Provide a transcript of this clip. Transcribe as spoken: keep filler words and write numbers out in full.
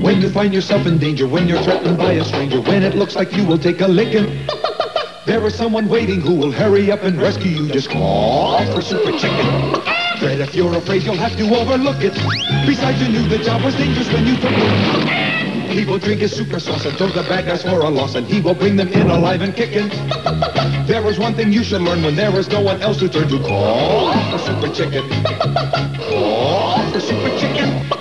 When you find yourself in danger, when you're threatened by a stranger, when it looks like you will take a licking, there is someone waiting who will hurry up and rescue you. Just call for Super Chicken. Fred, if you're afraid, you'll have to overlook it. Besides, you knew the job was dangerous when you took it. He will drink his super sauce and throw the bad guys for a loss, and he will bring them in alive and kicking. There is one thing you should learn when there is no one else to turn to. Call for Super Chicken. Call for Super Chicken.